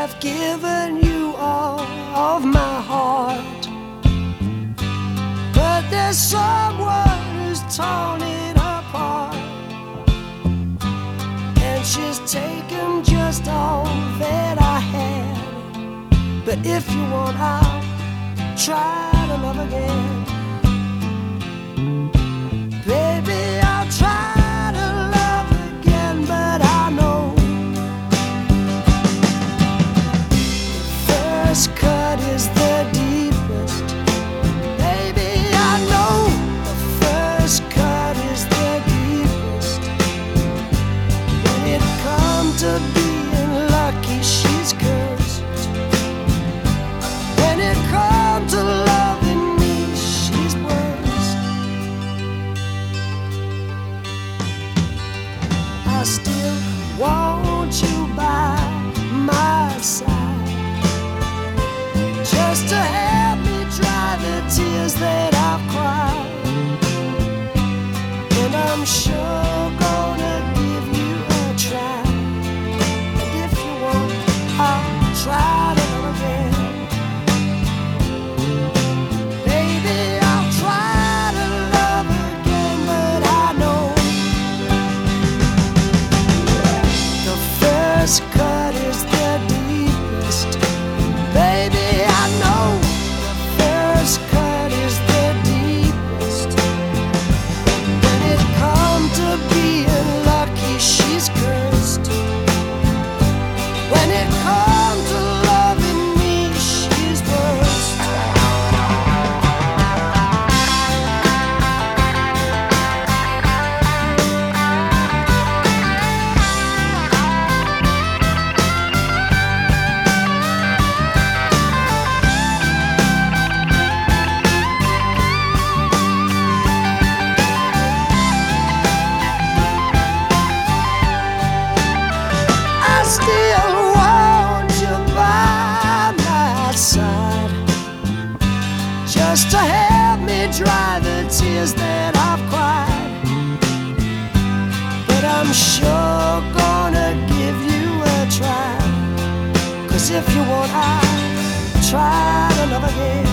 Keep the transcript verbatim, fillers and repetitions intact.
I've given you all of my heart, but there's someone who's torn it apart, and she's taken just all that I had. But if you want, I'll try to love again. Baby, I'll try to love again, but I know the first cut is the deepest. Baby, I know the first cut is the deepest. When it comes to being lucky, she's cursed. When it comes to loving me, she's worse. I still want you by my side, just to help me dry the tears that I've cried. And I'm sure gonna give you a try. And if you want, I'll try to love again. Baby, I'll try to love again, but I know the first cut is the deepest. Baby, I know the first cut is the deepest. When it comes to being lucky, she's cursed. When it comes to loving me, she's worse. I still want you by my side, just to help me dry the tears that I've cried. But I'm sure gonna give you a try, 'cause if you want, I'll try to love again.